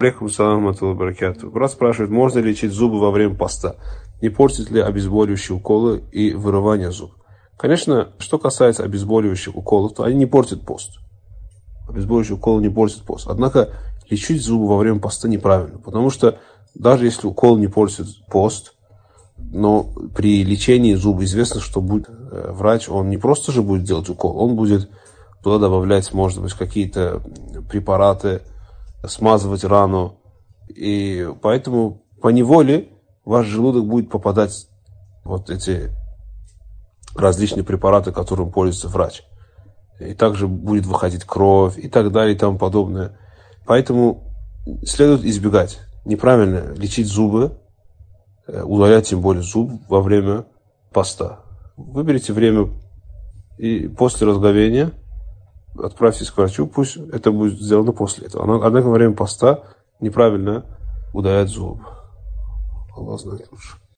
Алейкум салам ва баракату. Брат спрашивает, можно ли лечить зубы во время поста? Не портит ли обезболивающие уколы и вырывание зуб? Конечно, что касается обезболивающих уколов, то они не портят пост. Обезболивающие уколы не портят пост. Однако лечить зубы во время поста неправильно, потому что даже если укол не портит пост, но при лечении зуба известно, что будет врач, он не просто же будет делать укол, он будет туда добавлять, может быть, какие-то препараты, смазывать рану. И поэтому поневоле ваш желудок будет попадать вот эти различные препараты, которым пользуется врач. И также будет выходить кровь и так далее и тому подобное. Поэтому следует избегать неправильно лечить зубы, удалять тем более зуб во время поста. Выберите время и после разговения отправьтесь к врачу, пусть это будет сделано после этого. Однако во время поста неправильно удалять зуб. Аллах знает лучше.